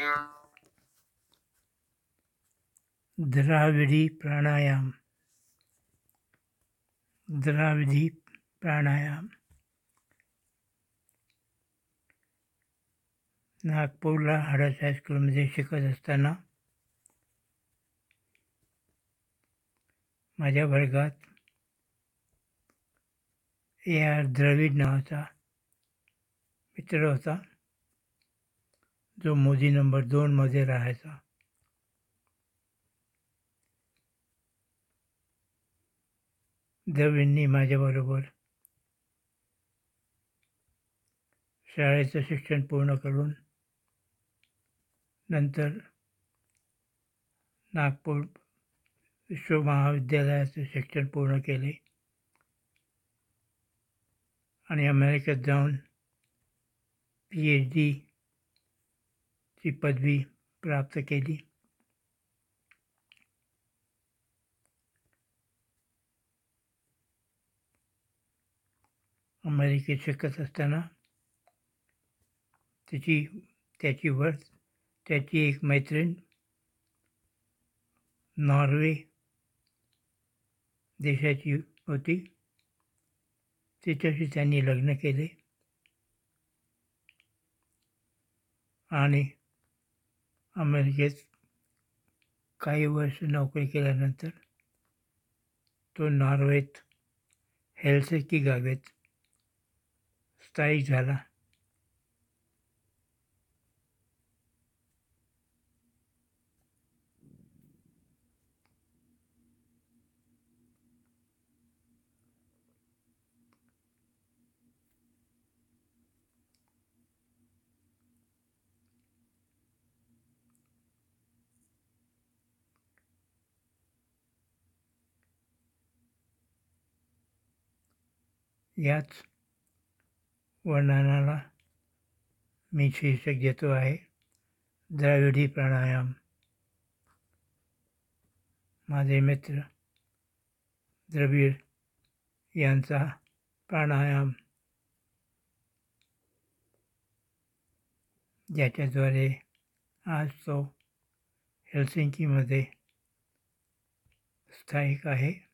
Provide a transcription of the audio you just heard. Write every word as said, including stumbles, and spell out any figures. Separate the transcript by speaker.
Speaker 1: द्राविडी प्राणायाम. द्राविडी प्राणायाम. नागपूरला हडस हायस्कूलमध्ये शिकत असताना माझ्या वर्गात ए आर द्रविड नावाचा मित्र होता, जो मोदी नंबर दोनमध्ये राहायचा. द्रविडनी माझ्याबरोबर शाळेचं शिक्षण पूर्ण करून नंतर नागपूर विश्व महाविद्यालयाचं शिक्षण पूर्ण केले आणि अमेरिकेत जाऊन पी एच डीची पदवी प्राप्त केली. अमेरिकेत शिकत असताना त्याची त्याची वर त्याची एक मैत्रीण नॉर्वे देशाची होती. तिच्याशी त्यांनी लग्न केले आणि अमेरिकेत काही वर्ष नोकरी केल्यानंतर तो नॉर्वेत हेल्सिंकी गावात स्थायिक झाला. याच वर्णनाला मी शीर्षक देतो आहे द्राविडी प्राणायाम. माझे मित्र द्रविड यांचा प्राणायाम, ज्याच्याद्वारे आज तो हेल्सिंकीमध्ये स्थायिक आहे.